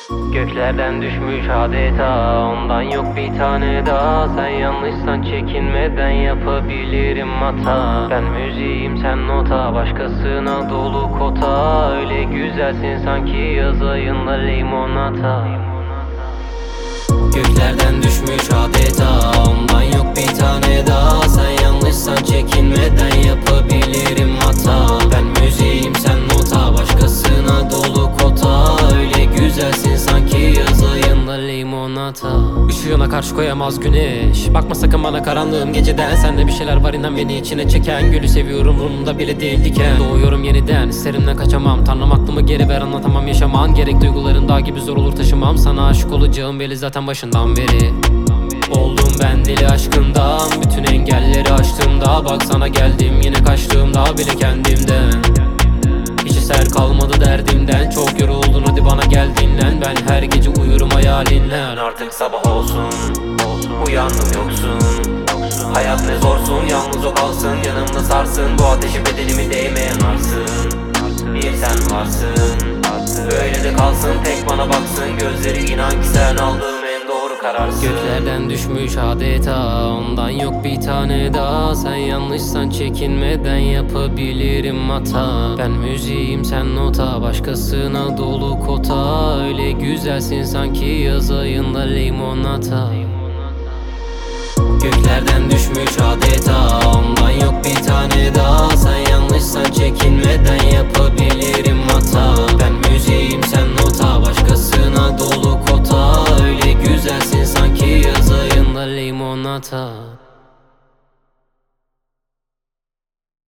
Göklerden düşmüş adeta, ondan yok bir tane daha. Sen yanlışsan çekinmeden yapabilirim hata. Ben müziğim sen nota, başkasına dolu kota. Öyle güzelsin sanki yaz ayında limonata. Göklerden düşmüş adeta, ondan yok bir tane daha. Sen yanlışsan çekinmeden yapabilirim hata. Ben müziğim sen nota, başkasına dolu kota. Öyle güzelsin sanki yaz ayında limonata. Işığına karşı koyamaz güneş, bakma sakın bana karanlığım geceden. Sende bir şeyler var inan beni içine çeken. Gülü seviyorum rumunda bile değil diken. Doğuyorum yeniden, hislerimden kaçamam. Tanrım aklımı geri ver, anlatamam yaşaman gerek. Duyguların dağ gibi zor olur taşımam. Sana aşık olacağım belli zaten başından beri. Oldum ben deli aşkından, bütün engelleri aştığımda. Bak sana geldim yine kaçtığımda bile kendimden. Hiç eser kalmadı derdimden, çok yoruldun hadi bana gel dinlen. Ben her gece uyurum hayalinle. Artık sabah olsun, uyandım yoksun. Hayat ne zorsun, yalnız o kalsın. Yanımda sarsın, bu ateşe bedenimi değmeyen arsın. Bir sen varsın, öyle de kalsın, tek bana baksın. Gözleri inan ki sen aldığım en doğru kararsın. Göklerden düşmüş adeta, ondan yok bir tane daha. Sen yanlışsan çekinmeden yapabilirim hata. Ben müziğim sen nota, başkasına dolu kota. Öyle güzelsin sanki yaz ayında limonata. Göklerden düşmüş adeta, ondan yok bir tane daha. Sen yanlışsan çekinmeden yapabilirim hata. Ben müziğim sen nota, başkasına dolu kota. Öyle güzelsin sanki yaz ayında limonata.